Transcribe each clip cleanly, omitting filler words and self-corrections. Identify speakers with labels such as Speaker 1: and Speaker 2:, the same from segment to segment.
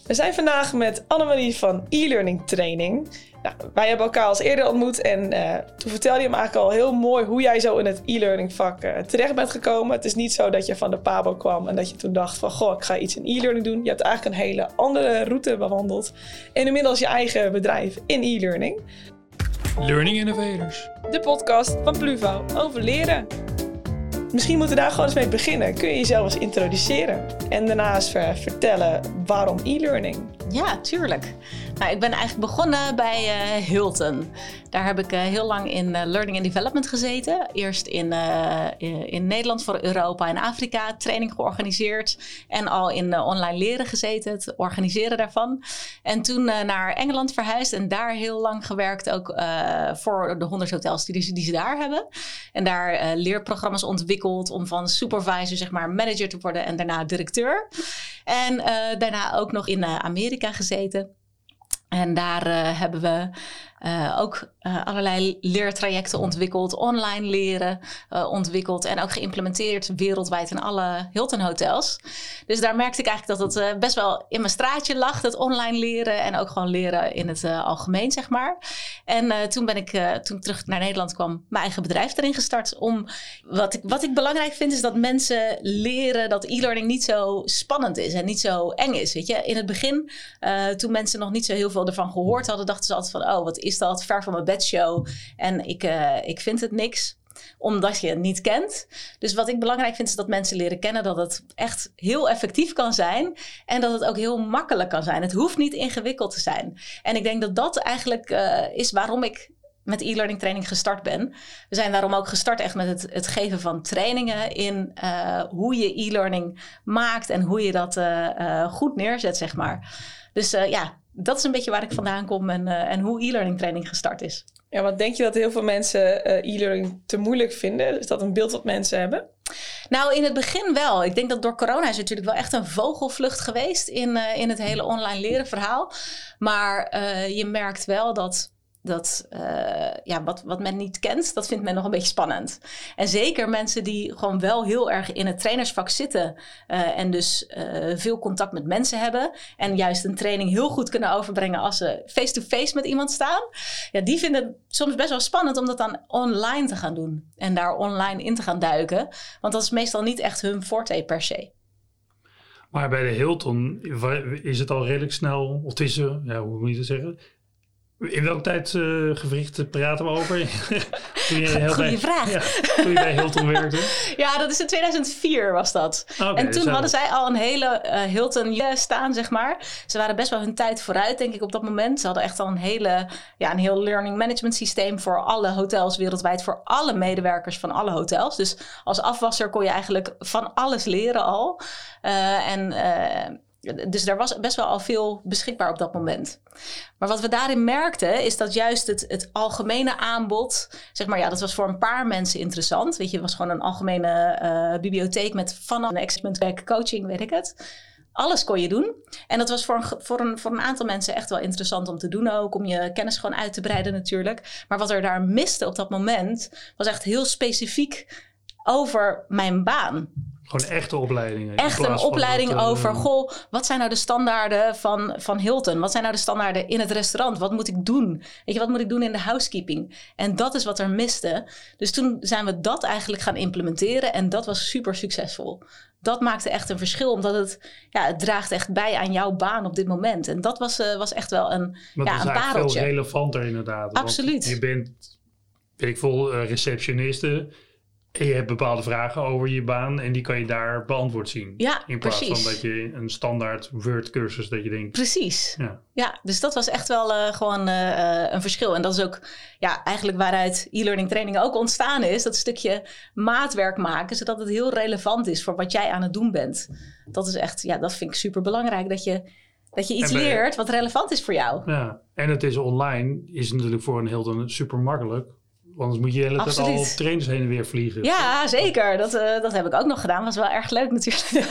Speaker 1: We zijn vandaag met Annemarie van e-learning training. Nou, wij hebben elkaar al eerder ontmoet en toen vertelde je me eigenlijk al heel mooi hoe jij zo in het e-learning vak terecht bent gekomen. Het is niet zo dat je van de PABO kwam en dat je toen dacht van goh, ik ga iets in e-learning doen. Je hebt eigenlijk een hele andere route bewandeld en inmiddels je eigen bedrijf in e-learning.
Speaker 2: Learning Innovators.
Speaker 1: De podcast van Pluvo over leren. Misschien moeten we daar gewoon eens mee beginnen. Kun je jezelf eens introduceren en daarnaast vertellen waarom e-learning?
Speaker 3: Ja, tuurlijk. Nou, ik ben eigenlijk begonnen bij Hilton. Daar heb ik heel lang in Learning and Development gezeten. Eerst in Nederland voor Europa en Afrika training georganiseerd. En al in online leren gezeten, het organiseren daarvan. En toen naar Engeland verhuisd en daar heel lang gewerkt. Ook voor de 100 hotels die ze daar hebben. En daar leerprogramma's ontwikkeld om van supervisor, zeg maar, manager te worden en daarna directeur. En daarna ook nog in Amerika gezeten. En daar hebben we ook allerlei leertrajecten ontwikkeld, online leren ontwikkeld en ook geïmplementeerd wereldwijd in alle Hilton hotels. Dus daar merkte ik eigenlijk dat het best wel in mijn straatje lag, het online leren en ook gewoon leren in het algemeen, zeg maar. En toen ben ik, toen ik terug naar Nederland kwam, mijn eigen bedrijf erin gestart. Wat ik belangrijk vind is dat mensen leren dat e-learning niet zo spannend is en niet zo eng is. Weet je? In het begin, toen mensen nog niet zo heel veel ervan gehoord hadden, dachten ze altijd van, oh, wat is dat? Ver van mijn bedshow. En ik vind het niks. Omdat je het niet kent. Dus wat ik belangrijk vind is dat mensen leren kennen dat het echt heel effectief kan zijn. En dat het ook heel makkelijk kan zijn. Het hoeft niet ingewikkeld te zijn. En ik denk dat dat eigenlijk is waarom ik met e-learning training gestart ben. We zijn daarom ook gestart echt met het geven van trainingen in hoe je e-learning maakt en hoe je dat goed neerzet, zeg maar. Dus dat is een beetje waar ik vandaan kom en hoe e-learning training gestart is.
Speaker 1: Ja, want denk je dat heel veel mensen e-learning te moeilijk vinden? Is dat een beeld wat mensen hebben?
Speaker 3: Nou, in het begin wel. Ik denk dat door corona is natuurlijk wel echt een vogelvlucht geweest in het hele online leren verhaal. Maar je merkt wel dat wat men niet kent, dat vindt men nog een beetje spannend. En zeker mensen die gewoon wel heel erg in het trainersvak zitten en dus veel contact met mensen hebben en juist een training heel goed kunnen overbrengen als ze face-to-face met iemand staan. Ja, die vinden het soms best wel spannend om dat dan online te gaan doen en daar online in te gaan duiken. Want dat is meestal niet echt hun forte per se.
Speaker 2: Maar bij de Hilton is het al redelijk snel, of tussen, hoe moet je dat zeggen? In welk tijdgewricht praten we over?
Speaker 3: Goeie vraag.
Speaker 2: Ja, toen je bij Hilton werkte.
Speaker 3: Ja, dat is in 2004 was dat. Okay, en toen hadden zij al een hele Hilton staan, zeg maar. Ze waren best wel hun tijd vooruit, denk ik, op dat moment. Ze hadden echt al een heel learning management systeem voor alle hotels wereldwijd. Voor alle medewerkers van alle hotels. Dus als afwasser kon je eigenlijk van alles leren al. Dus er was best wel al veel beschikbaar op dat moment. Maar wat we daarin merkten is dat juist het algemene aanbod, zeg maar, dat was voor een paar mensen interessant. Weet je, het was gewoon een algemene bibliotheek met vanaf experimentwerk, coaching, weet ik het. Alles kon je doen. En dat was voor een aantal mensen echt wel interessant om te doen ook. Om je kennis gewoon uit te breiden natuurlijk. Maar wat er daar miste op dat moment was echt heel specifiek over mijn baan.
Speaker 2: Gewoon echte opleidingen.
Speaker 3: Echt een opleiding over, wat zijn nou de standaarden van Hilton? Wat zijn nou de standaarden in het restaurant? Wat moet ik doen? Weet je, wat moet ik doen in de housekeeping? En dat is wat er miste. Dus toen zijn we dat eigenlijk gaan implementeren. En dat was super succesvol. Dat maakte echt een verschil, omdat het draagt echt bij aan jouw baan op dit moment. En dat was echt wel een pareltje.
Speaker 2: Veel relevanter inderdaad.
Speaker 3: Absoluut.
Speaker 2: Want je bent, weet ik veel, receptioniste. En je hebt bepaalde vragen over je baan en die kan je daar beantwoord zien. Ja, in plaats van dat je een standaard Word cursus dat je denkt.
Speaker 3: Precies. Ja, dus dat was echt wel gewoon een verschil. En dat is ook eigenlijk waaruit e-learning training ook ontstaan is. Dat stukje maatwerk maken, zodat het heel relevant is voor wat jij aan het doen bent. Dat is echt, dat vind ik super belangrijk. Dat je iets leert wat relevant is voor jou.
Speaker 2: Ja, en het is online, is natuurlijk voor een Hilton super makkelijk. anders moet je de hele tijd al op trainers heen en weer vliegen.
Speaker 3: Ja, zeker. Dat heb ik ook nog gedaan. Was wel erg leuk natuurlijk.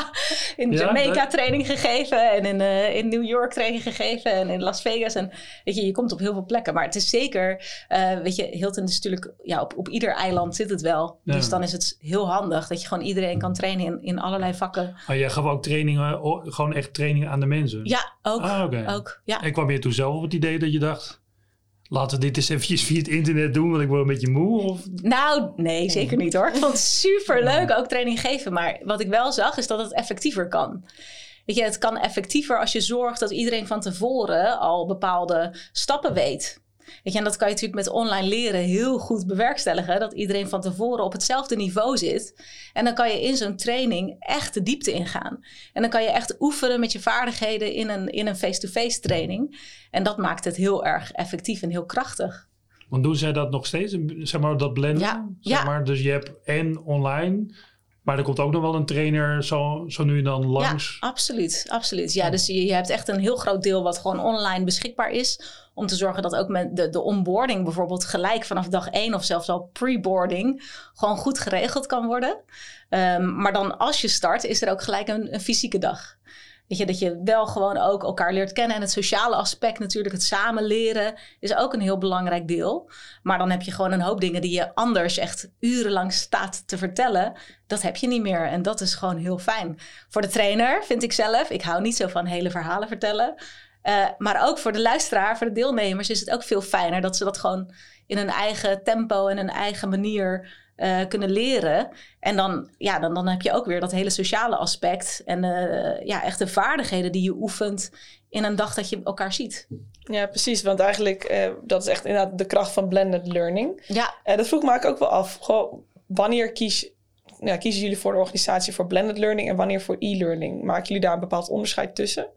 Speaker 3: In Jamaica training gegeven. En in New York training gegeven. En in Las Vegas. En weet je komt op heel veel plekken. Maar het is zeker... Hilton is natuurlijk... Ja, op ieder eiland zit het wel. Ja. Dus dan is het heel handig dat je gewoon iedereen kan trainen in allerlei vakken.
Speaker 2: Maar jij gaf ook trainingen, gewoon echt trainingen aan de mensen?
Speaker 3: Ja, ook. Ook ja.
Speaker 2: En kwam je toen zelf op het idee dat je dacht... Laten we dit eens eventjes via het internet doen, want ik word een beetje moe? Of?
Speaker 3: Nou, nee, zeker niet hoor. Ik vond het superleuk ook training geven. Maar wat ik wel zag, is dat het effectiever kan. Weet je, het kan effectiever als je zorgt dat iedereen van tevoren al bepaalde stappen weet. Weet je, en dat kan je natuurlijk met online leren heel goed bewerkstelligen. Dat iedereen van tevoren op hetzelfde niveau zit. En dan kan je in zo'n training echt de diepte ingaan. En dan kan je echt oefenen met je vaardigheden in een face-to-face training. En dat maakt het heel erg effectief en heel krachtig.
Speaker 2: Want doen zij dat nog steeds? Zeg maar dat blenden?
Speaker 3: Ja.
Speaker 2: Zeg maar, dus je hebt en online... Maar er komt ook nog wel een trainer zo nu en dan langs?
Speaker 3: Ja, absoluut. Ja, dus je hebt echt een heel groot deel wat gewoon online beschikbaar is. Om te zorgen dat ook met de onboarding bijvoorbeeld gelijk vanaf dag 1 of zelfs al pre-boarding gewoon goed geregeld kan worden. Maar dan als je start is er ook gelijk een fysieke dag. Weet je, dat je wel gewoon ook elkaar leert kennen. En het sociale aspect natuurlijk, het samen leren, is ook een heel belangrijk deel. Maar dan heb je gewoon een hoop dingen die je anders echt urenlang staat te vertellen. Dat heb je niet meer. En dat is gewoon heel fijn. Voor de trainer vind ik zelf, ik hou niet zo van hele verhalen vertellen. Maar ook voor de luisteraar, voor de deelnemers is het ook veel fijner dat ze dat gewoon in hun eigen tempo en hun eigen manier kunnen leren. En dan heb je ook weer dat hele sociale aspect. En echt de vaardigheden die je oefent in een dag dat je elkaar ziet.
Speaker 1: Ja, precies. Want eigenlijk, dat is echt inderdaad de kracht van blended learning.
Speaker 3: Ja.
Speaker 1: Dat vroeg me ook wel af. Goh, wanneer kiezen jullie voor de organisatie voor blended learning en wanneer voor e-learning? Maken jullie daar een bepaald onderscheid tussen?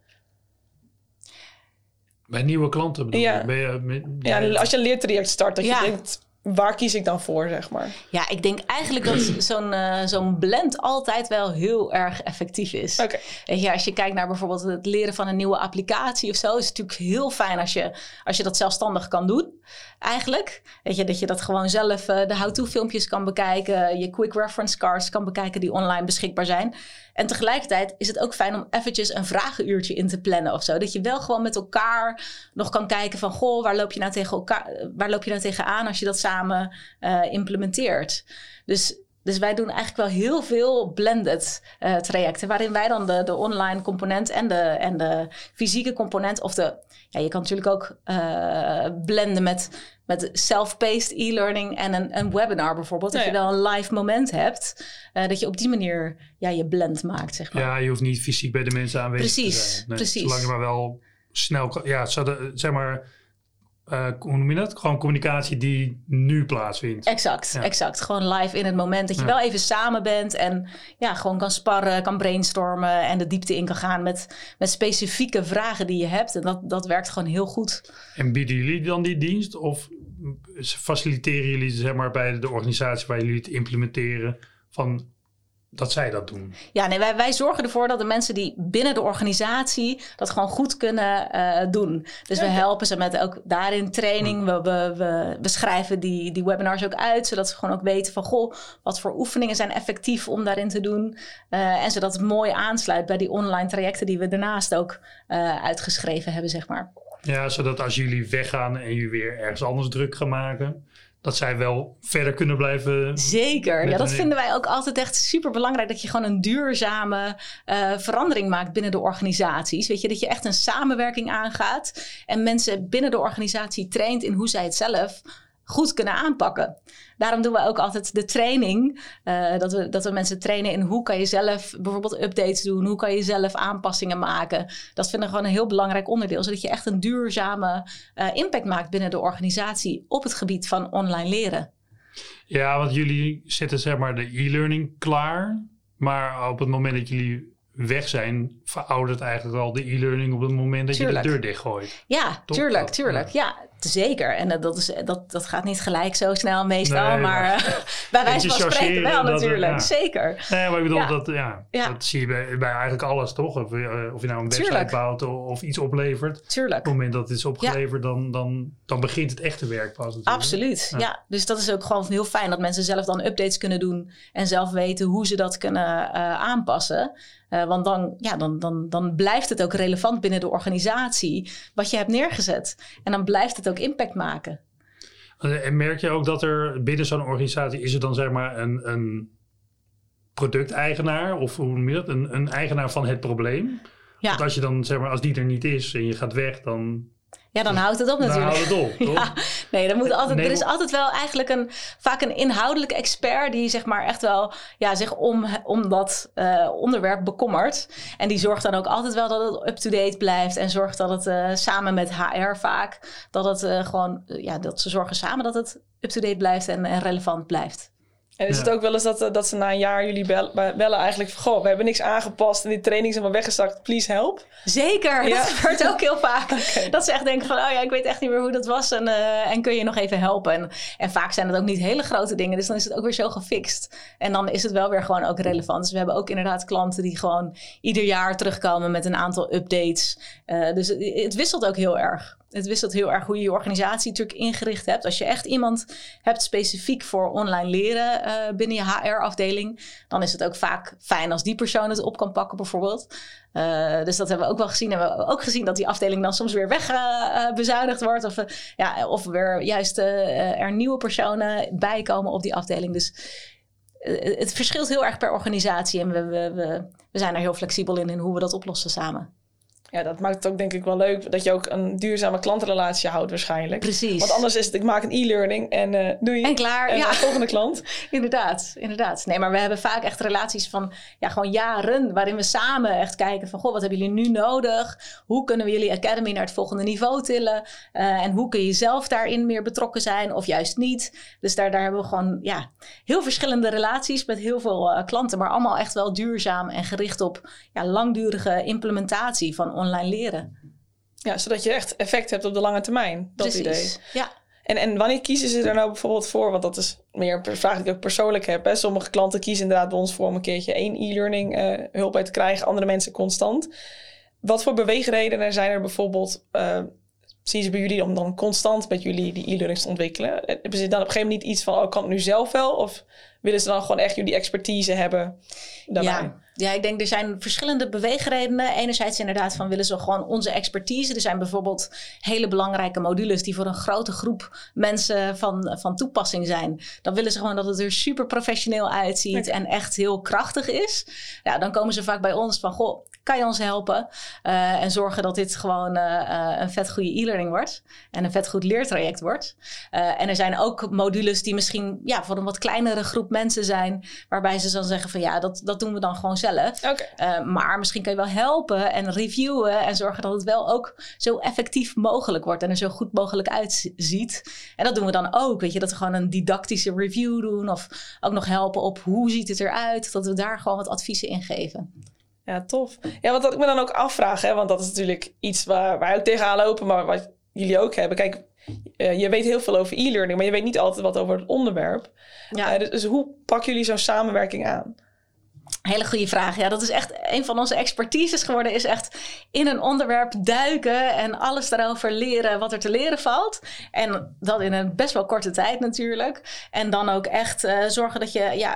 Speaker 2: Bij nieuwe klanten bedoel je?
Speaker 1: Als je een leertraject start, dat je denkt... Waar kies ik dan voor, zeg maar?
Speaker 3: Ja, ik denk eigenlijk dat zo'n blend altijd wel heel erg effectief is.
Speaker 1: Okay.
Speaker 3: Ja, als je kijkt naar bijvoorbeeld het leren van een nieuwe applicatie of zo... is het natuurlijk heel fijn als je dat zelfstandig kan doen, eigenlijk. Weet je, dat je dat gewoon zelf de how-to filmpjes kan bekijken... je quick reference cards kan bekijken die online beschikbaar zijn... En tegelijkertijd is het ook fijn om eventjes een vragenuurtje in te plannen of zo. Dat je wel gewoon met elkaar nog kan kijken van... goh, waar loop je nou tegenaan als je dat samen implementeert? Dus wij doen eigenlijk wel heel veel blended trajecten... waarin wij dan de online component en de fysieke component... of je kan natuurlijk ook blenden met self-paced e-learning en een webinar bijvoorbeeld. Dat je dan een live moment hebt. Dat je op die manier je blend maakt, zeg maar.
Speaker 2: Ja, je hoeft niet fysiek bij de mensen aanwezig te zijn. Nee,
Speaker 3: precies.
Speaker 2: Zolang je maar wel snel... Ja, zeg maar... hoe noem je dat? Gewoon communicatie die nu plaatsvindt.
Speaker 3: Exact. Gewoon live in het moment. Dat je wel even samen bent en gewoon kan sparren, kan brainstormen en de diepte in kan gaan met specifieke vragen die je hebt. En dat werkt gewoon heel goed.
Speaker 2: En bieden jullie dan die dienst? Of faciliteren jullie zeg maar bij de organisatie waar jullie het implementeren van... dat zij dat doen?
Speaker 3: Ja, nee, wij zorgen ervoor dat de mensen die binnen de organisatie dat gewoon goed kunnen doen. Dus we helpen ze met ook daarin training. We schrijven die webinars ook uit, zodat ze gewoon ook weten van... goh, wat voor oefeningen zijn effectief om daarin te doen. En zodat het mooi aansluit bij die online trajecten die we daarnaast ook uitgeschreven hebben, zeg maar.
Speaker 2: Ja, zodat als jullie weggaan en jullie weer ergens anders druk gaan maken... dat zij wel verder kunnen blijven...
Speaker 3: Zeker, ja, dat vinden wij ook altijd echt super belangrijk. Dat je gewoon een duurzame verandering maakt binnen de organisaties. Weet je, dat je echt een samenwerking aangaat. En mensen binnen de organisatie traint in hoe zij het zelf goed kunnen aanpakken. Daarom doen we ook altijd de training. Dat we mensen trainen in hoe kan je zelf bijvoorbeeld updates doen. Hoe kan je zelf aanpassingen maken. Dat vinden we gewoon een heel belangrijk onderdeel. Zodat je echt een duurzame impact maakt binnen de organisatie op het gebied van online leren.
Speaker 2: Ja, want jullie zetten zeg maar de e-learning klaar. Maar op het moment dat jullie weg zijn, veroudert eigenlijk al de e-learning op het moment dat je de deur dichtgooit.
Speaker 3: Ja, tuurlijk. Ja, zeker. En dat gaat niet gelijk zo snel meestal. Maar bij wijze van spreken wel natuurlijk. Zeker.
Speaker 2: Nee, maar ik bedoel, dat zie je bij eigenlijk alles, toch? Of je nou een website bouwt of iets oplevert.
Speaker 3: Tuurlijk.
Speaker 2: Op het moment dat het is opgeleverd, dan begint het echte werk pas natuurlijk.
Speaker 3: Absoluut, ja. Dus dat is ook gewoon heel fijn dat mensen zelf dan updates kunnen doen. En zelf weten hoe ze dat kunnen aanpassen. Want dan blijft het ook relevant binnen de organisatie wat je hebt neergezet. En dan blijft het ook impact maken.
Speaker 2: En merk je ook dat er binnen zo'n organisatie is er dan zeg maar een producteigenaar of hoe noem je dat? Een eigenaar van het probleem? Ja. Want als je dan zeg maar als die er niet is en je gaat weg, dan...
Speaker 3: Ja, dan houdt het op natuurlijk.
Speaker 2: Dan houdt het op, toch?
Speaker 3: Nee, er moet altijd, er is altijd wel eigenlijk vaak een inhoudelijke expert die zeg maar echt wel zich om dat onderwerp bekommert. En die zorgt dan ook altijd wel dat het up-to-date blijft en zorgt dat het samen met HR vaak, dat het dat ze zorgen samen dat het up-to-date blijft en relevant blijft.
Speaker 1: En is het ook wel eens dat ze na een jaar jullie bellen eigenlijk van... Goh, we hebben niks aangepast en die training is helemaal weggezakt. Please help.
Speaker 3: Zeker, dat gebeurt ook heel vaak. Okay. Dat ze echt denken van, ik weet echt niet meer hoe dat was en kun je nog even helpen. En vaak zijn het ook niet hele grote dingen, dus dan is het ook weer zo gefixt. En dan is het wel weer gewoon ook relevant. Dus we hebben ook inderdaad klanten die gewoon ieder jaar terugkomen met een aantal updates. Dus het wisselt ook heel erg. Het wisselt heel erg hoe je je organisatie natuurlijk ingericht hebt. Als je echt iemand hebt specifiek voor online leren binnen je HR-afdeling... dan is het ook vaak fijn als die persoon het op kan pakken bijvoorbeeld. Dus dat hebben we ook wel gezien. En we hebben ook gezien dat die afdeling dan soms weer wegbezuinigd wordt. Of weer juist er nieuwe personen bij komen op die afdeling. Dus het verschilt heel erg per organisatie. En we zijn er heel flexibel in hoe we dat oplossen samen.
Speaker 1: Ja, dat maakt het ook denk ik wel leuk dat je ook een duurzame klantrelatie houdt waarschijnlijk.
Speaker 3: Precies.
Speaker 1: Want anders is het, ik maak een e-learning en doei.
Speaker 3: En klaar.
Speaker 1: En volgende klant.
Speaker 3: Inderdaad. Nee, maar we hebben vaak echt relaties van gewoon jaren waarin we samen echt kijken van, goh, wat hebben jullie nu nodig? Hoe kunnen we jullie academy naar het volgende niveau tillen? En hoe kun je zelf daarin meer betrokken zijn of juist niet? Dus daar hebben we gewoon heel verschillende relaties met heel veel klanten, maar allemaal echt wel duurzaam en gericht op langdurige implementatie van online leren.
Speaker 1: Ja, zodat je echt effect hebt op de lange termijn. Dat idee.
Speaker 3: Ja.
Speaker 1: En wanneer kiezen ze er nou bijvoorbeeld voor? Want dat is meer een vraag die ik ook persoonlijk heb. Hè? Sommige klanten kiezen inderdaad bij ons voor om een keertje 1 e-learning hulp bij te krijgen. Andere mensen constant. Wat voor beweegredenen zijn er bijvoorbeeld... zien ze bij jullie om dan constant met jullie die e-learnings te ontwikkelen? Hebben ze dan op een gegeven moment niet iets van... kan het nu zelf wel? Of willen ze dan gewoon echt jullie expertise hebben daarbij?
Speaker 3: Ja, ik denk er zijn verschillende beweegredenen. Enerzijds inderdaad van willen ze gewoon onze expertise. Er zijn bijvoorbeeld hele belangrijke modules die voor een grote groep mensen van toepassing zijn. Dan willen ze gewoon dat het er super professioneel uitziet en echt heel krachtig is. Ja, dan komen ze vaak bij ons van, goh, kan je ons helpen? En zorgen dat dit gewoon een vet goede e-learning wordt. En een vet goed leertraject wordt. En er zijn ook modules die misschien voor een wat kleinere groep mensen zijn. Waarbij ze dan zeggen van dat doen we dan gewoon zelf.
Speaker 1: Okay.
Speaker 3: Maar misschien kan je wel helpen en reviewen. En zorgen dat het wel ook zo effectief mogelijk wordt. En er zo goed mogelijk uitziet. En dat doen we dan ook. Weet je, dat we gewoon een didactische review doen. Of ook nog helpen op hoe ziet het eruit. Dat we daar gewoon wat adviezen in geven.
Speaker 1: Ja, tof. Ja, wat ik me dan ook afvraag, hè, want dat is natuurlijk iets waar wij ook tegenaan lopen, maar wat jullie ook hebben. Kijk, je weet heel veel over e-learning, maar je weet niet altijd wat over het onderwerp. Ja. Dus hoe pakken jullie zo'n samenwerking aan?
Speaker 3: Hele goede vraag. Ja, dat is echt een van onze expertises geworden. Is echt in een onderwerp duiken en alles daarover leren wat er te leren valt. En dat in een best wel korte tijd natuurlijk. En dan ook echt zorgen dat je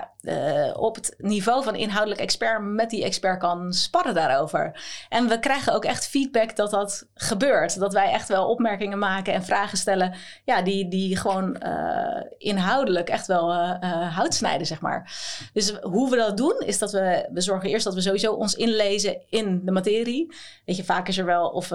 Speaker 3: op het niveau van inhoudelijk expert met die expert kan sparren daarover. En we krijgen ook echt feedback dat gebeurt. Dat wij echt wel opmerkingen maken en vragen stellen. Ja, die gewoon inhoudelijk echt wel hout snijden, zeg maar. Dus hoe we dat doen is dat we zorgen eerst dat we sowieso ons inlezen in de materie. Weet je, vaak is er wel of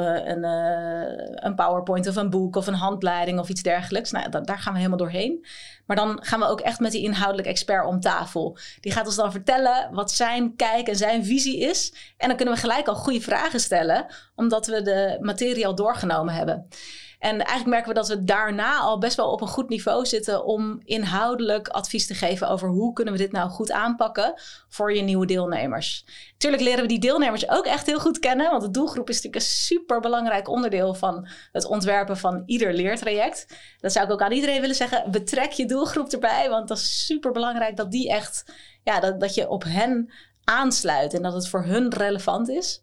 Speaker 3: een PowerPoint of een boek of een handleiding of iets dergelijks. Nou, daar gaan we helemaal doorheen. Maar dan gaan we ook echt met die inhoudelijk expert om tafel. Die gaat ons dan vertellen wat zijn kijk en zijn visie is. En dan kunnen we gelijk al goede vragen stellen, omdat we de materie al doorgenomen hebben. En eigenlijk merken we dat we daarna al best wel op een goed niveau zitten om inhoudelijk advies te geven over hoe kunnen we dit nou goed aanpakken voor je nieuwe deelnemers. Natuurlijk leren we die deelnemers ook echt heel goed kennen, want de doelgroep is natuurlijk een super belangrijk onderdeel van het ontwerpen van ieder leertraject. Dat zou ik ook aan iedereen willen zeggen, betrek je doelgroep erbij, want dat is super belangrijk dat die echt, dat je op hen aansluit en dat het voor hun relevant is.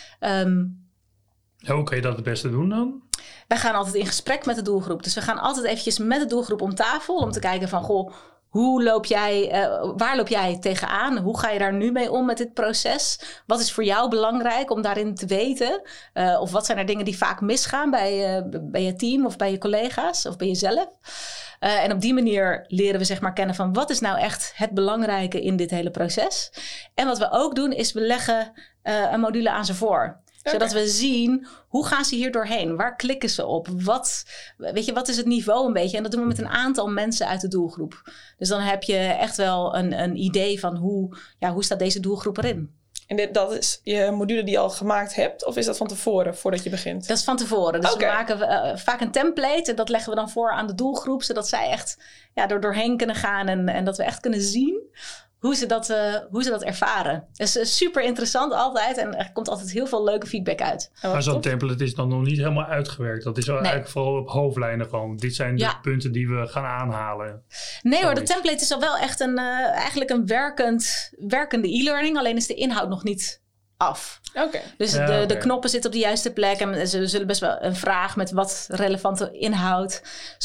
Speaker 2: Hoe kun je dat het beste doen dan?
Speaker 3: Wij gaan altijd in gesprek met de doelgroep. Dus we gaan altijd eventjes met de doelgroep om tafel om te kijken van, goh, waar loop jij tegenaan? Hoe ga je daar nu mee om met dit proces? Wat is voor jou belangrijk om daarin te weten? Of wat zijn er dingen die vaak misgaan bij je team of bij je collega's of bij jezelf? En op die manier leren we zeg maar kennen van wat is nou echt het belangrijke in dit hele proces. En wat we ook doen is we leggen een module aan ze voor. Zodat we zien, hoe gaan ze hier doorheen? Waar klikken ze op? Wat is het niveau een beetje? En dat doen we met een aantal mensen uit de doelgroep. Dus dan heb je echt wel een idee van hoe staat deze doelgroep erin.
Speaker 1: En dat is je module die je al gemaakt hebt? Of is dat van tevoren, voordat je begint?
Speaker 3: Dat is van tevoren. Dus we maken vaak een template. En dat leggen we dan voor aan de doelgroep. Zodat zij echt doorheen kunnen gaan. En dat we echt kunnen zien hoe ze dat ervaren. Dat is super interessant altijd. En er komt altijd heel veel leuke feedback uit.
Speaker 2: Maar zo'n template is dan nog niet helemaal uitgewerkt. Dat is eigenlijk vooral op hoofdlijnen gewoon. Dit zijn de punten die we gaan aanhalen.
Speaker 3: Nee hoor, de template is al wel echt eigenlijk een werkende e-learning. Alleen is de inhoud nog niet af. Dus de knoppen zitten op de juiste plek. En ze zullen best wel een vraag met wat relevante inhoud.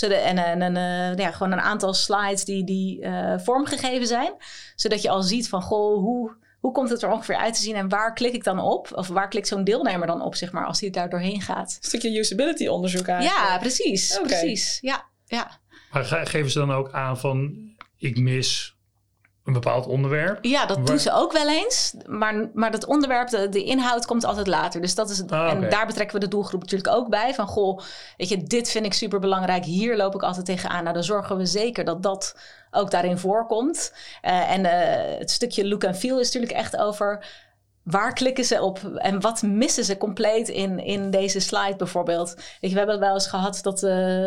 Speaker 3: Gewoon een aantal slides die vormgegeven zijn. Zodat je al ziet van, goh, hoe komt het er ongeveer uit te zien? En waar klik ik dan op? Of waar klikt zo'n deelnemer dan op, zeg maar, als hij daar doorheen gaat?
Speaker 1: Een stukje usability onderzoek eigenlijk.
Speaker 3: Ja, precies. Precies. Ja.
Speaker 2: Maar geven ze dan ook aan van, ik mis een bepaald onderwerp?
Speaker 3: Ja, dat doen ze ook wel eens. Maar dat onderwerp, de inhoud komt altijd later. Dus dat is het. En daar betrekken we de doelgroep natuurlijk ook bij. Van, goh, weet je, dit vind ik super belangrijk. Hier loop ik altijd tegenaan. Nou, dan zorgen we zeker dat ook daarin voorkomt. Het stukje look and feel is natuurlijk echt over, waar klikken ze op en wat missen ze compleet in deze slide bijvoorbeeld? Weet je, we hebben het wel eens gehad dat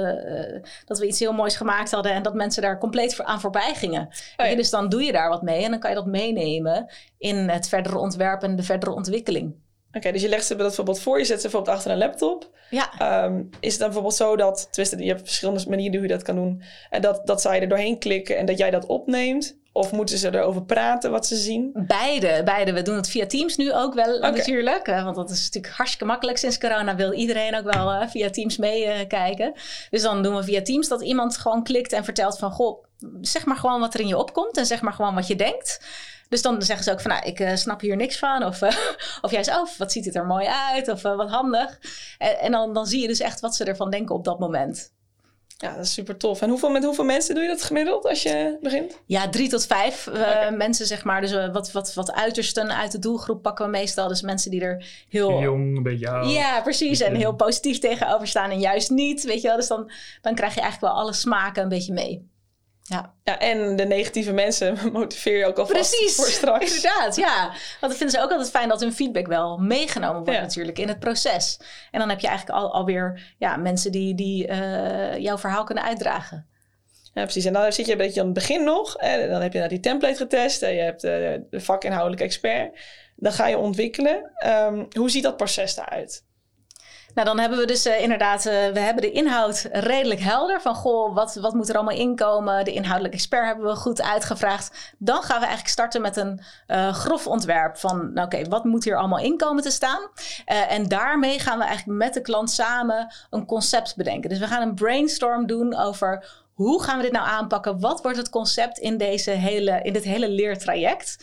Speaker 3: we iets heel moois gemaakt hadden en dat mensen daar compleet aan voorbij gingen. Dus dan doe je daar wat mee en dan kan je dat meenemen in het verdere ontwerp en de verdere ontwikkeling.
Speaker 1: Dus je legt ze bijvoorbeeld voor, je zet ze bijvoorbeeld achter een laptop.
Speaker 3: Ja.
Speaker 1: Is het dan bijvoorbeeld zo dat, je hebt verschillende manieren hoe je dat kan doen, en dat zij er doorheen klikken en dat jij dat opneemt? Of moeten ze erover praten wat ze zien?
Speaker 3: Beide. We doen het via Teams nu ook wel natuurlijk. Want dat is natuurlijk hartstikke makkelijk. Sinds corona wil iedereen ook wel via Teams meekijken. Dus dan doen we via Teams dat iemand gewoon klikt en vertelt van, goh, zeg maar gewoon wat er in je opkomt. En zeg maar gewoon wat je denkt. Dus dan zeggen ze ook van, ik snap hier niks van. Of juist, wat ziet het er mooi uit? Of wat handig. En dan zie je dus echt wat ze ervan denken op dat moment.
Speaker 1: Ja, dat is super tof. En met hoeveel mensen doe je dat gemiddeld als je begint?
Speaker 3: Ja, 3 tot 5 mensen, zeg maar. Dus wat uitersten uit de doelgroep pakken we meestal. Dus mensen die er heel
Speaker 2: jong, een beetje oud.
Speaker 3: Ja, precies. En heel positief tegenover staan en juist niet. Weet je wel? Dus dan krijg je eigenlijk wel alle smaken een beetje mee.
Speaker 1: Ja, en de negatieve mensen motiveer je ook alvast voor straks.
Speaker 3: Inderdaad, ja. Want dat vinden ze ook altijd fijn dat hun feedback wel meegenomen wordt natuurlijk in het proces. En dan heb je eigenlijk alweer mensen die jouw verhaal kunnen uitdragen.
Speaker 1: Ja, precies. En dan zit je een beetje aan het begin nog. En dan heb je die template getest. En je hebt de vakinhoudelijke expert. Dan ga je ontwikkelen. Hoe ziet dat proces daaruit?
Speaker 3: Nou, dan hebben we dus inderdaad, we hebben de inhoud redelijk helder. Van, goh, wat moet er allemaal inkomen? De inhoudelijke expert hebben we goed uitgevraagd. Dan gaan we eigenlijk starten met een grof ontwerp van, wat moet hier allemaal inkomen te staan? En daarmee gaan we eigenlijk met de klant samen een concept bedenken. Dus we gaan een brainstorm doen over, hoe gaan we dit nou aanpakken? Wat wordt het concept in dit hele leertraject?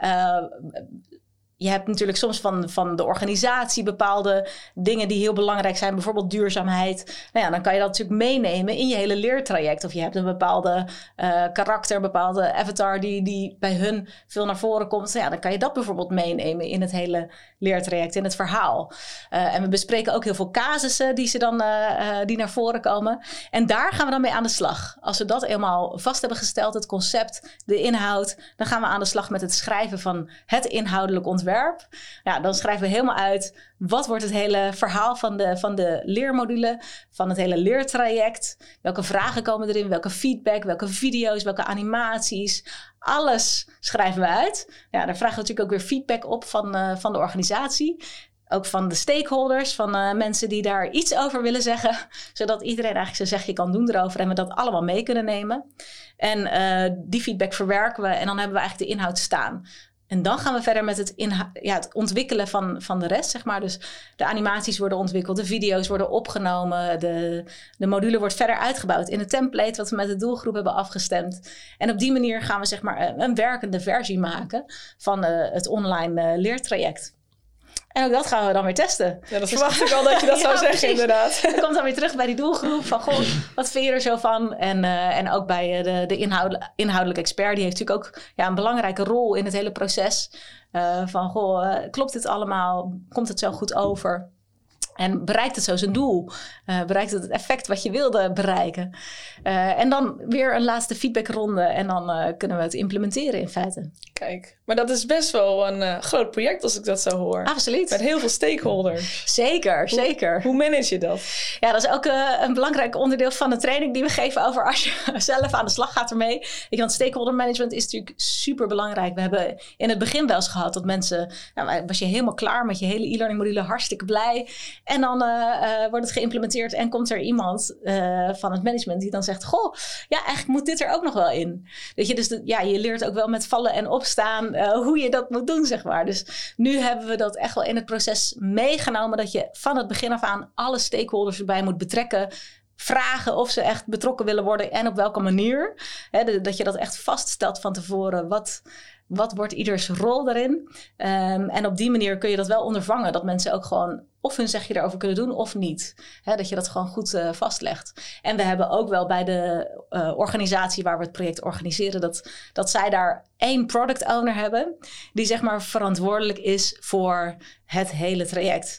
Speaker 3: Je hebt natuurlijk soms van de organisatie bepaalde dingen die heel belangrijk zijn. Bijvoorbeeld duurzaamheid. Nou ja, dan kan je dat natuurlijk meenemen in je hele leertraject. Of je hebt een bepaalde karakter, een bepaalde avatar die bij hun veel naar voren komt. Nou ja, dan kan je dat bijvoorbeeld meenemen in het hele leertraject, in het verhaal. En we bespreken ook heel veel casussen die naar voren komen. En daar gaan we dan mee aan de slag. Als we dat eenmaal vast hebben gesteld, het concept, de inhoud, dan gaan we aan de slag met het schrijven van het inhoudelijk ontwerp ontwerp. Ja, dan schrijven we helemaal uit wat wordt het hele verhaal van de leermodule, van het hele leertraject. Welke vragen komen erin, welke feedback, welke video's, welke animaties. Alles schrijven we uit. Ja, daar vragen we natuurlijk ook weer feedback op van de organisatie. Ook van de stakeholders, van mensen die daar iets over willen zeggen. Zodat iedereen eigenlijk zijn zegje kan doen erover en we dat allemaal mee kunnen nemen. En die feedback verwerken we en dan hebben we eigenlijk de inhoud staan. En dan gaan we verder met het ontwikkelen van de rest, zeg maar. Dus de animaties worden ontwikkeld, de video's worden opgenomen. De module wordt verder uitgebouwd in het template wat we met de doelgroep hebben afgestemd. En op die manier gaan we zeg maar een werkende versie maken van het online leertraject. En ook dat gaan we dan weer testen.
Speaker 1: Ja, dat verwacht ik al dat je dat zou zeggen, precies. Inderdaad.
Speaker 3: Dan komt dan weer terug bij die doelgroep van, goh, wat vind je er zo van? En ook bij de inhoudelijke expert, die heeft natuurlijk ook een belangrijke rol in het hele proces. Van, goh, klopt dit allemaal? Komt het zo goed over? En bereikt het zo zijn doel? Bereikt het effect wat je wilde bereiken? En dan weer een laatste feedbackronde. En dan kunnen we het implementeren in feite.
Speaker 1: Kijk, maar dat is best wel een groot project als ik dat zo hoor.
Speaker 3: Absoluut.
Speaker 1: Met heel veel stakeholders.
Speaker 3: Zeker.
Speaker 1: Hoe manage je dat?
Speaker 3: Ja, dat is ook een belangrijk onderdeel van de training die we geven over als je zelf aan de slag gaat ermee. Weet je, want stakeholder management is natuurlijk super belangrijk. We hebben in het begin wel eens gehad dat mensen, was je helemaal klaar met je hele e-learning module, hartstikke blij. En dan wordt het geïmplementeerd en komt er iemand van het management die dan zegt, goh, ja, eigenlijk moet dit er ook nog wel in. Weet je, dus je leert ook wel met vallen en opstaan hoe je dat moet doen, zeg maar. Dus nu hebben we dat echt wel in het proces meegenomen dat je van het begin af aan alle stakeholders erbij moet betrekken. Vragen of ze echt betrokken willen worden en op welke manier. Dat je dat echt vaststelt van tevoren. Wat wordt ieders rol daarin? En op die manier kun je dat wel ondervangen. Dat mensen ook gewoon of hun zegje erover kunnen doen of niet. Dat je dat gewoon goed vastlegt. En we hebben ook wel bij de organisatie waar we het project organiseren, dat zij daar 1 product owner hebben die zeg maar verantwoordelijk is voor het hele traject.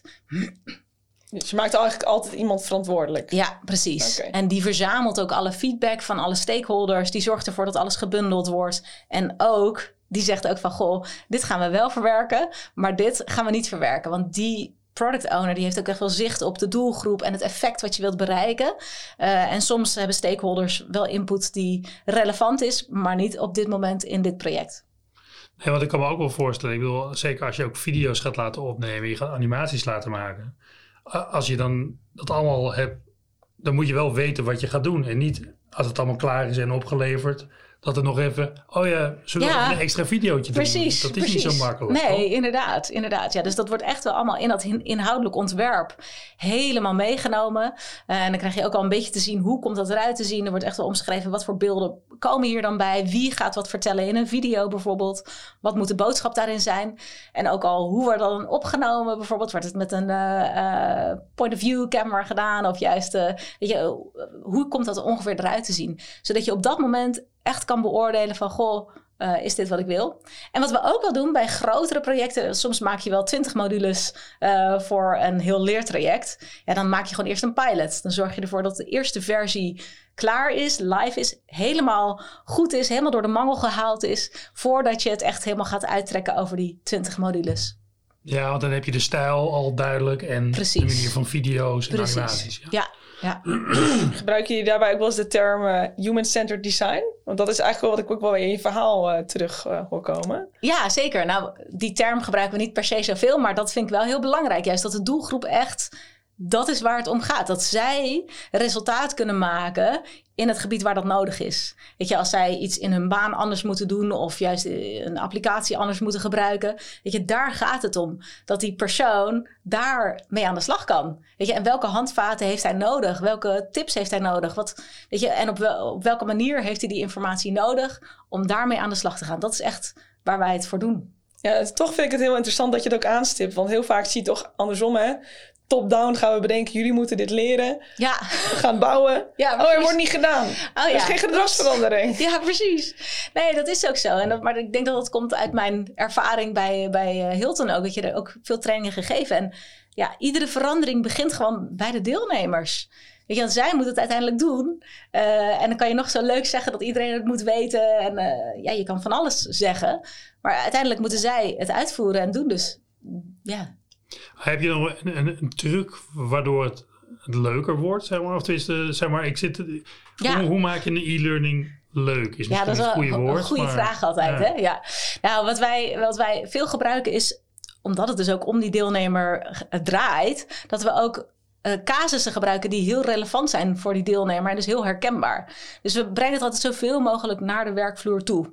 Speaker 1: Dus je maakt eigenlijk altijd iemand verantwoordelijk.
Speaker 3: Ja, precies.
Speaker 1: Okay.
Speaker 3: En die verzamelt ook alle feedback van alle stakeholders. Die zorgt ervoor dat alles gebundeld wordt. En ook, die zegt ook van, goh, dit gaan we wel verwerken, maar dit gaan we niet verwerken. Want die product owner die heeft ook echt wel zicht op de doelgroep en het effect wat je wilt bereiken. En soms hebben stakeholders wel input die relevant is, maar niet op dit moment in dit project.
Speaker 2: Nee, want ik kan me ook wel voorstellen, ik bedoel, zeker als je ook video's gaat laten opnemen, je gaat animaties laten maken. Als je dan dat allemaal hebt, dan moet je wel weten wat je gaat doen. En niet als het allemaal klaar is en opgeleverd, dat er nog even, zullen we een extra videootje doen?
Speaker 3: Precies.
Speaker 2: Dat is niet zo makkelijk.
Speaker 3: Nee,
Speaker 2: toch?
Speaker 3: inderdaad. Ja, dus dat wordt echt wel allemaal in dat inhoudelijk ontwerp helemaal meegenomen. En dan krijg je ook al een beetje te zien, hoe komt dat eruit te zien? Er wordt echt wel omschreven, wat voor beelden komen hier dan bij? Wie gaat wat vertellen in een video bijvoorbeeld? Wat moet de boodschap daarin zijn? En ook al, hoe wordt dat dan opgenomen? Bijvoorbeeld, wordt het met een point-of-view camera gedaan? Of juist, hoe komt dat er ongeveer eruit te zien? Zodat je op dat moment echt kan beoordelen van, goh, is dit wat ik wil? En wat we ook wel doen bij grotere projecten, soms maak je wel 20 modules voor een heel leertraject. Ja, dan maak je gewoon eerst een pilot. Dan zorg je ervoor dat de eerste versie klaar is, live is, helemaal goed is, helemaal door de mangel gehaald is, voordat je het echt helemaal gaat uittrekken over die 20 modules.
Speaker 2: Ja, want dan heb je de stijl al duidelijk en de manier van video's en animaties.
Speaker 3: Ja.
Speaker 1: Gebruik je daarbij ook wel eens de term human-centered design? Want dat is eigenlijk wel wat ik ook wel in je verhaal terug hoor komen.
Speaker 3: Ja, zeker. Nou, die term gebruiken we niet per se zoveel, maar dat vind ik wel heel belangrijk. Juist dat de doelgroep echt, dat is waar het om gaat. Dat zij resultaat kunnen maken in het gebied waar dat nodig is. Weet je, als zij iets in hun baan anders moeten doen of juist een applicatie anders moeten gebruiken. Weet je, daar gaat het om. Dat die persoon daar mee aan de slag kan. Weet je, en welke handvaten heeft hij nodig? Welke tips heeft hij nodig? Weet je, en op welke manier heeft hij die informatie nodig om daarmee aan de slag te gaan? Dat is echt waar wij het voor doen.
Speaker 1: Ja, toch vind ik het heel interessant dat je het ook aanstipt. Want heel vaak zie je toch andersom, hè? Top-down gaan we bedenken, jullie moeten dit leren.
Speaker 3: Ja.
Speaker 1: We gaan bouwen.
Speaker 3: Ja,
Speaker 1: er wordt niet gedaan. Er is geen gedragsverandering.
Speaker 3: Ja, precies. Nee, dat is ook zo. Maar ik denk dat het komt uit mijn ervaring bij Hilton ook. Dat je er ook veel trainingen gegeven. En ja, iedere verandering begint gewoon bij de deelnemers. Weet je, want zij moet het uiteindelijk doen. En dan kan je nog zo leuk zeggen dat iedereen het moet weten. En je kan van alles zeggen. Maar uiteindelijk moeten zij het uitvoeren en doen. Dus ja.
Speaker 2: Heb je nog een truc waardoor het leuker wordt? Zeg maar? Of tenminste, zeg maar, hoe maak je een e-learning leuk? Is misschien
Speaker 3: dat is
Speaker 2: een goede woord.
Speaker 3: Een goede vraag altijd. Hè? Ja. Nou, wat wij veel gebruiken is, omdat het dus ook om die deelnemer draait, dat we ook casussen gebruiken die heel relevant zijn voor die deelnemer en dus heel herkenbaar. Dus we brengen het altijd zoveel mogelijk naar de werkvloer toe.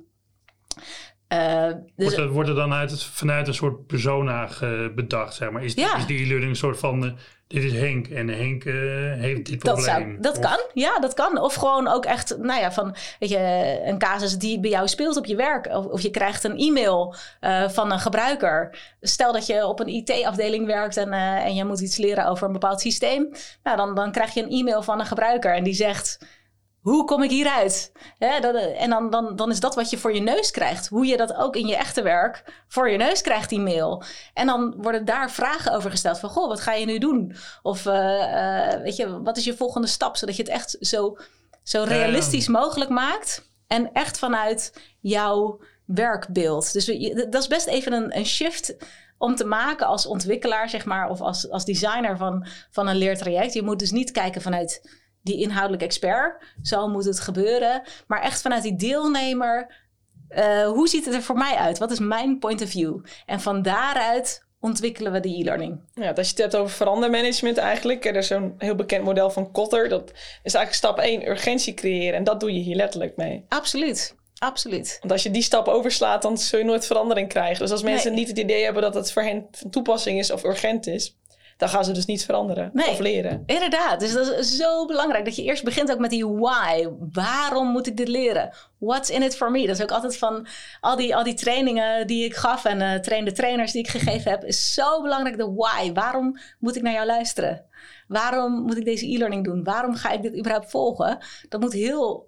Speaker 2: Wordt er dan vanuit een soort persona bedacht, zeg maar? Is die e-learning een soort van, dit is Henk en Henk heeft dit probleem?
Speaker 3: Dat kan. Of gewoon ook echt, weet je, een casus die bij jou speelt op je werk. Of je krijgt een e-mail van een gebruiker. Stel dat je op een IT-afdeling werkt en je moet iets leren over een bepaald systeem. Nou, dan krijg je een e-mail van een gebruiker en die zegt, hoe kom ik hieruit? En dan is dat wat je voor je neus krijgt. Hoe je dat ook in je echte werk voor je neus krijgt, die mail. En dan worden daar vragen over gesteld. Van, goh, wat ga je nu doen? Of weet je, wat is je volgende stap? Zodat je het echt zo realistisch mogelijk maakt. En echt vanuit jouw werkbeeld. Dus dat is best even een shift om te maken als ontwikkelaar, zeg maar. Of als designer van een leertraject. Je moet dus niet kijken vanuit die inhoudelijke expert, zo moet het gebeuren. Maar echt vanuit die deelnemer, hoe ziet het er voor mij uit? Wat is mijn point of view? En van daaruit ontwikkelen we de e-learning. Ja,
Speaker 1: als je het hebt over verandermanagement eigenlijk. Er is zo'n heel bekend model van Kotter. Dat is eigenlijk stap 1, urgentie creëren. En dat doe je hier letterlijk mee.
Speaker 3: Absoluut. Want
Speaker 1: als je die stap overslaat, dan zul je nooit verandering krijgen. Dus als mensen niet het idee hebben dat het voor hen van toepassing is of urgent is, dan gaan ze dus niet veranderen of leren.
Speaker 3: Inderdaad. Dus dat is zo belangrijk dat je eerst begint ook met die why. Waarom moet ik dit leren? What's in it for me? Dat is ook altijd van al die trainingen die ik gaf en de trainers die ik gegeven heb, is zo belangrijk, de why. Waarom moet ik naar jou luisteren? Waarom moet ik deze e-learning doen? Waarom ga ik dit überhaupt volgen? Dat moet heel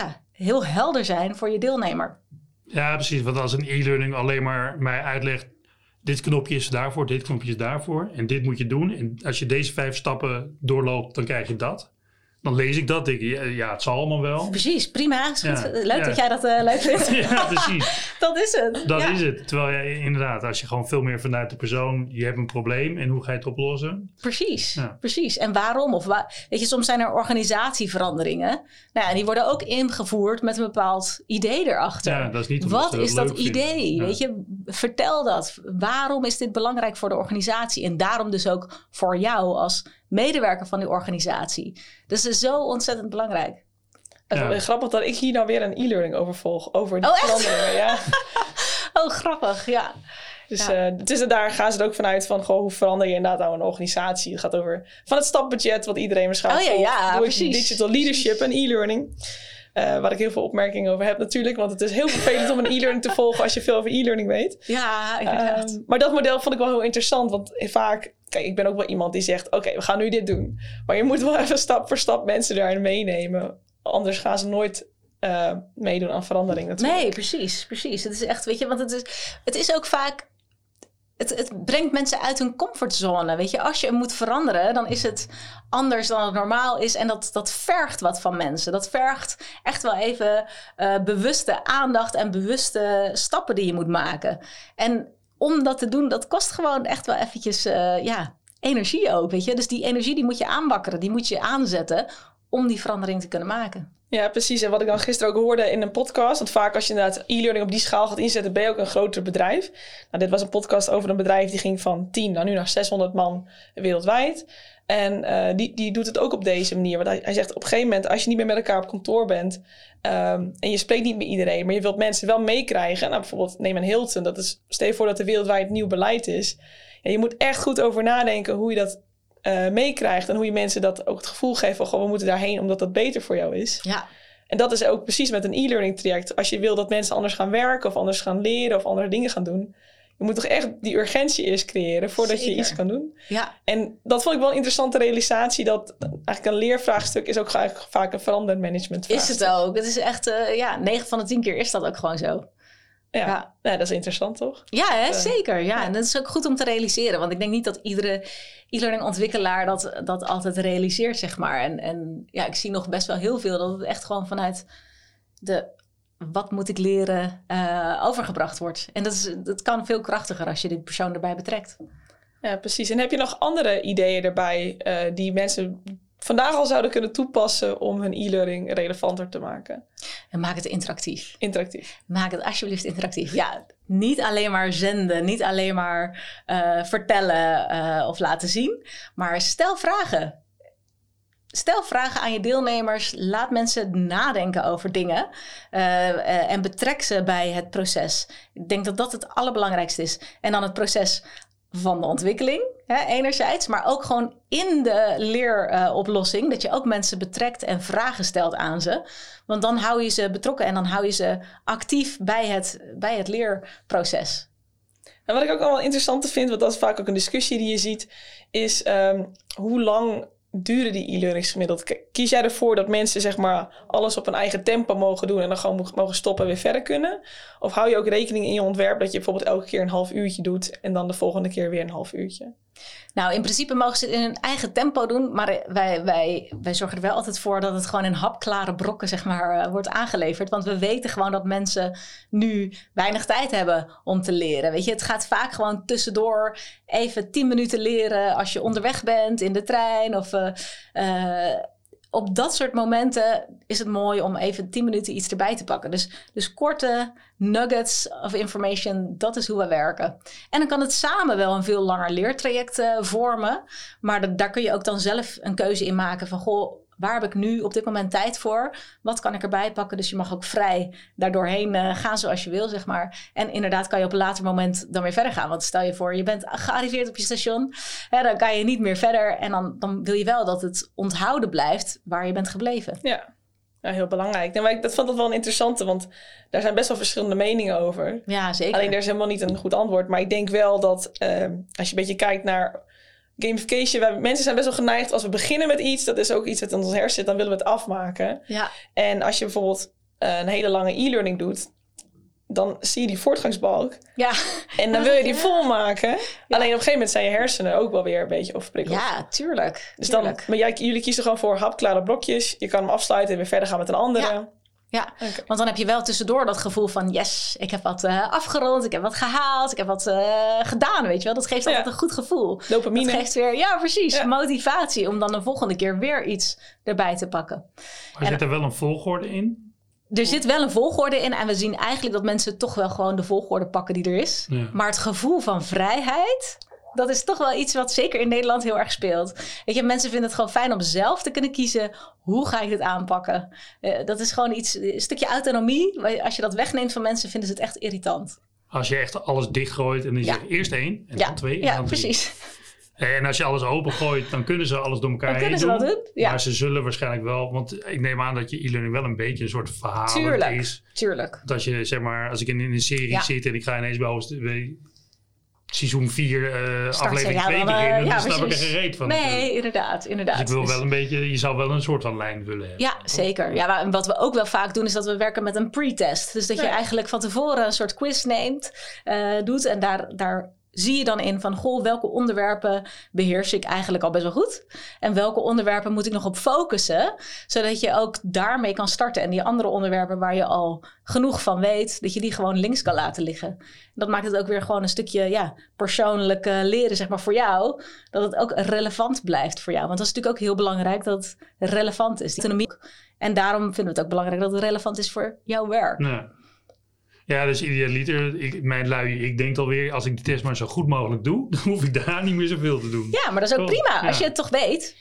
Speaker 3: helder zijn voor je deelnemer.
Speaker 2: Ja, precies. Want als een e-learning alleen maar mij uitlegt, dit knopje is daarvoor, dit knopje is daarvoor. En dit moet je doen. En als je deze 5 stappen doorloopt, dan krijg je dat. Dan lees ik dat. Denk ik, ja, het zal allemaal wel.
Speaker 3: Precies, prima. Is goed. Leuk dat jij dat leuk vindt.
Speaker 2: Ja, precies.
Speaker 3: Dat is het.
Speaker 2: Dat is het. Terwijl je inderdaad, als je gewoon veel meer vanuit de persoon, je hebt een probleem en hoe ga je het oplossen?
Speaker 3: Precies. En waarom? Weet je, soms zijn er organisatieveranderingen. Nou ja, die worden ook ingevoerd met een bepaald idee erachter.
Speaker 2: Ja, dat is niet
Speaker 3: wat is dat idee? Weet je, vertel dat. Waarom is dit belangrijk voor de organisatie? En daarom dus ook voor jou als medewerker van die organisatie. Dus het is zo ontzettend belangrijk.
Speaker 1: Het is grappig dat ik hier nou weer een e-learning over volg. Over die veranderingen. Ja.
Speaker 3: Grappig, ja.
Speaker 1: Dus daar gaan ze er ook vanuit van, hoe verander je inderdaad nou een organisatie? Het gaat over van het stapbudget wat iedereen waarschijnlijk volgt. Door digital leadership en e-learning. Waar ik heel veel opmerkingen over heb natuurlijk. Want het is heel vervelend om een e-learning te volgen als je veel over e-learning weet.
Speaker 3: Ja, inderdaad.
Speaker 1: Maar dat model vond ik wel heel interessant. Want vaak, kijk, ik ben ook wel iemand die zegt, oké, we gaan nu dit doen. Maar je moet wel even stap voor stap mensen daarin meenemen. Anders gaan ze nooit meedoen aan verandering natuurlijk.
Speaker 3: Nee, precies. Het is echt, weet je, want het is ook vaak, het brengt mensen uit hun comfortzone. Weet je, als je moet veranderen, dan is het anders dan het normaal is. En dat vergt wat van mensen. Dat vergt echt wel even bewuste aandacht en bewuste stappen die je moet maken. En om dat te doen, dat kost gewoon echt wel eventjes energie ook, weet je. Dus die energie die moet je aanwakkeren, die moet je aanzetten om die verandering te kunnen maken.
Speaker 1: Ja, precies. En wat ik dan gisteren ook hoorde in een podcast, want vaak als je inderdaad e-learning op die schaal gaat inzetten, ben je ook een groter bedrijf. Nou, dit was een podcast over een bedrijf die ging van 10 naar nu naar 600 man wereldwijd. En die doet het ook op deze manier. Want hij zegt op een gegeven moment, als je niet meer met elkaar op kantoor bent en je spreekt niet met iedereen, maar je wilt mensen wel meekrijgen. Nou, bijvoorbeeld neem een Hilton. Stel je voor dat er wereldwijd nieuw beleid is. Ja, je moet echt goed over nadenken hoe je dat meekrijgt en hoe je mensen dat ook het gevoel geeft van, we moeten daarheen omdat dat beter voor jou is.
Speaker 3: Ja.
Speaker 1: En dat is ook precies met een e-learning traject. Als je wil dat mensen anders gaan werken of anders gaan leren of andere dingen gaan doen, je moet toch echt die urgentie eerst creëren voordat je iets kan doen.
Speaker 3: Ja.
Speaker 1: En dat vond ik wel een interessante realisatie, dat eigenlijk een leervraagstuk is ook vaak een verandermanagement vraagstuk.
Speaker 3: Is het ook. Het is echt, 9 van de 10 keer is dat ook gewoon zo.
Speaker 1: Ja, dat is interessant, toch?
Speaker 3: Ja, hè, zeker. Ja. En dat is ook goed om te realiseren. Want ik denk niet dat iedere e-learning ontwikkelaar dat altijd realiseert, zeg maar. En ja, ik zie nog best wel heel veel dat het echt gewoon vanuit wat moet ik leren overgebracht wordt. En dat kan veel krachtiger als je die persoon erbij betrekt.
Speaker 1: Ja, precies. En heb je nog andere ideeën erbij die mensen vandaag al zouden kunnen toepassen om hun e-learning relevanter te maken?
Speaker 3: En maak het interactief.
Speaker 1: Interactief.
Speaker 3: Maak het alsjeblieft interactief. Ja, niet alleen maar zenden, niet alleen maar vertellen of laten zien, maar stel vragen. Stel vragen aan je deelnemers. Laat mensen nadenken over dingen. En betrek ze bij het proces. Ik denk dat dat het allerbelangrijkste is. En dan het proces van de ontwikkeling, enerzijds. Maar ook gewoon in de leeroplossing. Dat je ook mensen betrekt en vragen stelt aan ze. Want dan hou je ze betrokken en dan hou je ze actief bij het leerproces.
Speaker 1: En wat ik ook wel interessant vind, want dat is vaak ook een discussie die je ziet, is hoe lang duren die e-learnings gemiddeld? Kies jij ervoor dat mensen zeg maar alles op hun eigen tempo mogen doen en dan gewoon mogen stoppen en weer verder kunnen? Of hou je ook rekening in je ontwerp dat je bijvoorbeeld elke keer een half uurtje doet en dan de volgende keer weer een half uurtje?
Speaker 3: Nou, in principe mogen ze het in hun eigen tempo doen. Maar wij zorgen er wel altijd voor dat het gewoon in hapklare brokken, zeg maar, wordt aangeleverd. Want we weten gewoon dat mensen nu weinig tijd hebben om te leren. Weet je, het gaat vaak gewoon tussendoor even 10 minuten leren als je onderweg bent in de trein. Of op dat soort momenten is het mooi om even 10 minuten iets erbij te pakken. Dus korte nuggets of information, dat is hoe we werken. En dan kan het samen wel een veel langer leertraject vormen. Maar daar kun je ook dan zelf een keuze in maken van, goh, waar heb ik nu op dit moment tijd voor? Wat kan ik erbij pakken? Dus je mag ook vrij daardoorheen gaan zoals je wil, zeg maar. En inderdaad kan je op een later moment dan weer verder gaan. Want stel je voor, je bent gearriveerd op je station. Dan kan je niet meer verder. En dan wil je wel dat het onthouden blijft waar je bent gebleven.
Speaker 1: Ja, heel belangrijk. Nou, maar ik vond dat wel een interessante, want daar zijn best wel verschillende meningen over.
Speaker 3: Ja, zeker.
Speaker 1: Alleen er is helemaal niet een goed antwoord. Maar ik denk wel dat als je een beetje kijkt naar gamification, mensen zijn best wel geneigd als we beginnen met iets, dat is ook iets wat in ons hersen zit, dan willen we het afmaken. Ja. En als je bijvoorbeeld een hele lange e-learning doet, dan zie je die voortgangsbalk. Ja. En dan wil je die volmaken. Ja. Alleen op een gegeven moment zijn je hersenen ook wel weer een beetje overprikkeld.
Speaker 3: Ja, tuurlijk.
Speaker 1: Dus maar jullie kiezen gewoon voor hapklare blokjes. Je kan hem afsluiten en weer verder gaan met een andere.
Speaker 3: Ja. Ja, okay. Want dan heb je wel tussendoor dat gevoel van yes, ik heb wat afgerond, ik heb wat gehaald, ik heb wat gedaan, weet je wel. Dat geeft altijd een goed gevoel.
Speaker 1: Dopamine.
Speaker 3: Dat geeft weer, ja precies, motivatie om dan de volgende keer weer iets erbij te pakken.
Speaker 2: Maar zit er wel een volgorde in?
Speaker 3: Er zit wel een volgorde in en we zien eigenlijk dat mensen toch wel gewoon de volgorde pakken die er is. Ja. Maar het gevoel van vrijheid, dat is toch wel iets wat zeker in Nederland heel erg speelt. Weet je, mensen vinden het gewoon fijn om zelf te kunnen kiezen, hoe ga ik dit aanpakken? Dat is gewoon een stukje autonomie. Als je dat wegneemt van mensen, vinden ze het echt irritant.
Speaker 2: Als je echt alles dichtgooit en dan zeg je eerst 1 en dan 2 en dan 3.
Speaker 3: Precies.
Speaker 2: En als je alles opengooit, dan kunnen ze alles door elkaar heen doen. Ja. Maar ze zullen waarschijnlijk wel, want ik neem aan dat je e-learning wel een beetje een soort verhaal is.
Speaker 3: Tuurlijk.
Speaker 2: Dat je, zeg maar, als ik in een serie zit en ik ga ineens bij seizoen 4 aflevering 2 beginnen, dan snap ik er geen reet van.
Speaker 3: Nee, inderdaad.
Speaker 2: Dus ik wil wel een beetje, je zou wel een soort van lijn willen hebben.
Speaker 3: Ja, zeker. Ja, en wat we ook wel vaak doen, is dat we werken met een pre-test. Dus dat je eigenlijk van tevoren een soort quiz neemt, doet en daar zie je dan in van, goh, welke onderwerpen beheers ik eigenlijk al best wel goed? En welke onderwerpen moet ik nog op focussen? Zodat je ook daarmee kan starten. En die andere onderwerpen waar je al genoeg van weet, dat je die gewoon links kan laten liggen. Dat maakt het ook weer gewoon een stukje persoonlijk leren, zeg maar, voor jou. Dat het ook relevant blijft voor jou. Want dat is natuurlijk ook heel belangrijk dat het relevant is. Die autonomie. En daarom vinden we het ook belangrijk dat het relevant is voor jouw werk.
Speaker 2: Ja. Ja, dus idealiter, ik denk alweer, als ik die test maar zo goed mogelijk doe, dan hoef ik daar niet meer zoveel te doen.
Speaker 3: Ja, maar dat is ook prima, als je het toch weet.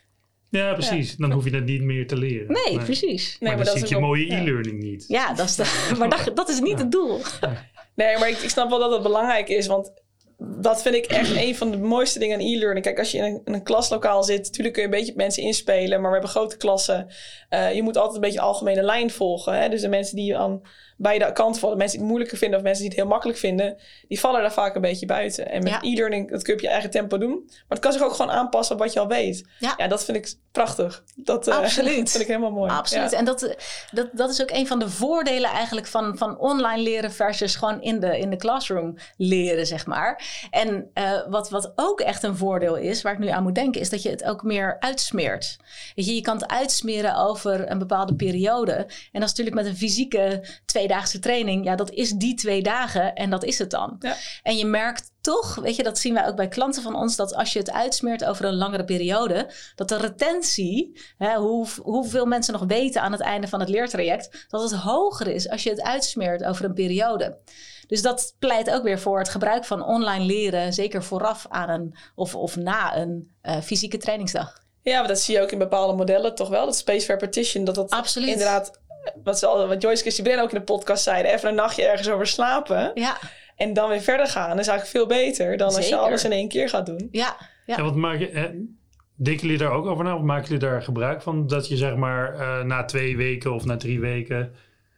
Speaker 2: Ja, precies. Dan hoef je het niet meer te leren.
Speaker 3: Nee, precies.
Speaker 2: Maar dan zie je mooie e-learning niet.
Speaker 3: Ja, maar dat is niet het doel.
Speaker 1: Nee, maar ik snap wel dat het belangrijk is, want dat vind ik echt een van de mooiste dingen aan e-learning. Kijk, als je in een klaslokaal zit, natuurlijk kun je een beetje op mensen inspelen. Maar we hebben grote klassen. Je moet altijd een beetje algemene lijn volgen. Hè? Dus de mensen die aan beide kanten vallen, mensen die het moeilijker vinden of mensen die het heel makkelijk vinden, die vallen daar vaak een beetje buiten. En met e-learning, dat kun je op je eigen tempo doen. Maar het kan zich ook gewoon aanpassen op wat je al weet. Ja, dat vind ik prachtig. Dat vind ik helemaal mooi.
Speaker 3: Absoluut. Ja. En dat is ook een van de voordelen eigenlijk van online leren versus gewoon in de classroom leren, zeg maar. En wat ook echt een voordeel is, waar ik nu aan moet denken, is dat je het ook meer uitsmeert. Weet je kan het uitsmeren over een bepaalde periode. En dat is natuurlijk met een fysieke 2-daagse training. Ja, dat is die 2 dagen en dat is het dan. Ja. En je merkt toch, weet je, dat zien wij ook bij klanten van ons, dat als je het uitsmeert over een langere periode, dat de retentie, hoeveel mensen nog weten aan het einde van het leertraject, dat het hoger is als je het uitsmeert over een periode. Dus dat pleit ook weer voor het gebruik van online leren, zeker vooraf aan of na een fysieke trainingsdag.
Speaker 1: Ja, maar dat zie je ook in bepaalde modellen toch wel, dat spaced repetition, dat
Speaker 3: absoluut.
Speaker 1: Inderdaad, wat Joyce Christie-Brennan ook in de podcast zeiden, even een nachtje ergens over slapen.
Speaker 3: Ja.
Speaker 1: En dan weer verder gaan. Dat is eigenlijk veel beter dan als je alles in 1 keer gaat doen.
Speaker 3: Ja.
Speaker 2: En wat denken jullie daar ook over na? Of maken jullie daar gebruik van? Dat je zeg maar na 2 weken of na 3 weken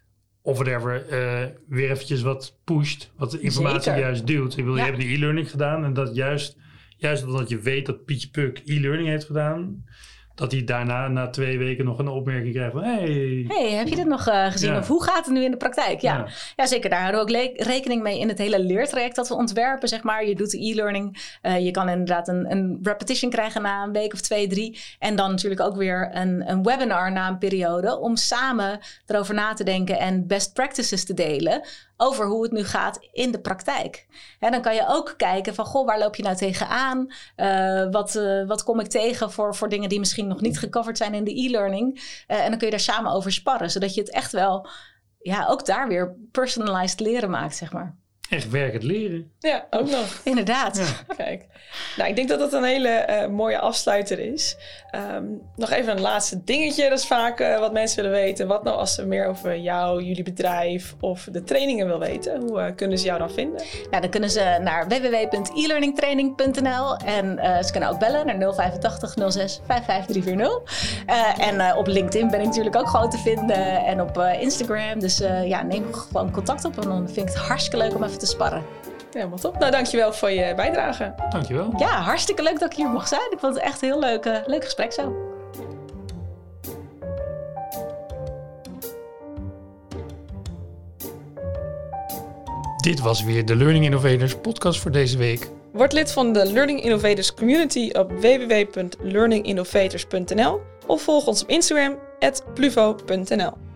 Speaker 2: of whatever weer eventjes wat pusht. Wat de informatie juist duwt. Je hebt die e-learning gedaan. En dat juist omdat je weet dat Pietje Puk e-learning heeft gedaan, dat hij daarna na 2 weken nog een opmerking krijgt van hey,
Speaker 3: heb je dit nog gezien? Ja. Of hoe gaat het nu in de praktijk? Ja, zeker. Daar houden we ook rekening mee in het hele leertraject dat we ontwerpen, zeg maar. Je doet de e-learning. Je kan inderdaad een repetition krijgen na een week of 2, 3. En dan natuurlijk ook weer een webinar na een periode om samen erover na te denken en best practices te delen over hoe het nu gaat in de praktijk. En dan kan je ook kijken van, waar loop je nou tegenaan? Wat kom ik tegen voor dingen die misschien nog niet gecoverd zijn in de e-learning? En dan kun je daar samen over sparren, zodat je het echt wel, ook daar weer personalized leren maakt, zeg maar.
Speaker 2: Echt werkend leren.
Speaker 1: Ja, ook nog.
Speaker 3: Inderdaad.
Speaker 1: Ja. Kijk. Nou, ik denk dat dat een hele mooie afsluiter is. Nog even een laatste dingetje. Dat is vaak wat mensen willen weten. Wat nou als ze meer over jou, jullie bedrijf of de trainingen wil weten? Hoe kunnen ze jou dan vinden?
Speaker 3: Nou, dan kunnen ze naar www.elearningtraining.nl en ze kunnen ook bellen naar 085 06 55340. En op LinkedIn ben ik natuurlijk ook gewoon te vinden en op Instagram. Dus neem gewoon contact op en dan vind ik het hartstikke leuk om even te sparren.
Speaker 1: Helemaal top. Nou, dankjewel voor je bijdrage.
Speaker 2: Dankjewel.
Speaker 3: Ja, hartstikke leuk dat ik hier mocht zijn. Ik vond het echt een heel leuk gesprek zo.
Speaker 2: Dit was weer de Learning Innovators podcast voor deze week.
Speaker 1: Word lid van de Learning Innovators community op www.learninginnovators.nl of volg ons op Instagram @pluvo.nl.